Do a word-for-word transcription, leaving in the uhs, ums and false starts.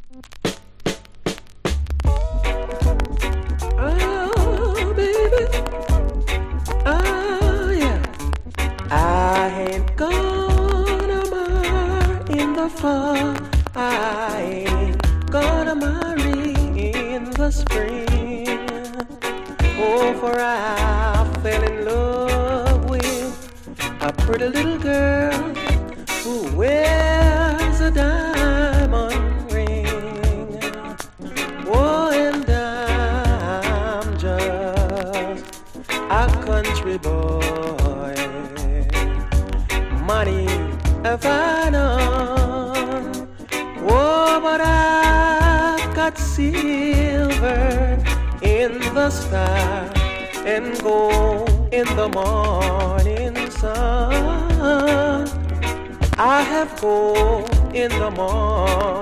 Oh, baby. Oh, yeah. I ain't gonna marry in the fall. I ain't gonna marry in the spring. Oh, for I fell in love with a pretty little girl who wears a diamond ring. Oh, and I'm just a country boy. Money have I none. Oh, but I've got silver in the sky and gold in the morning sun. I have gold in the morning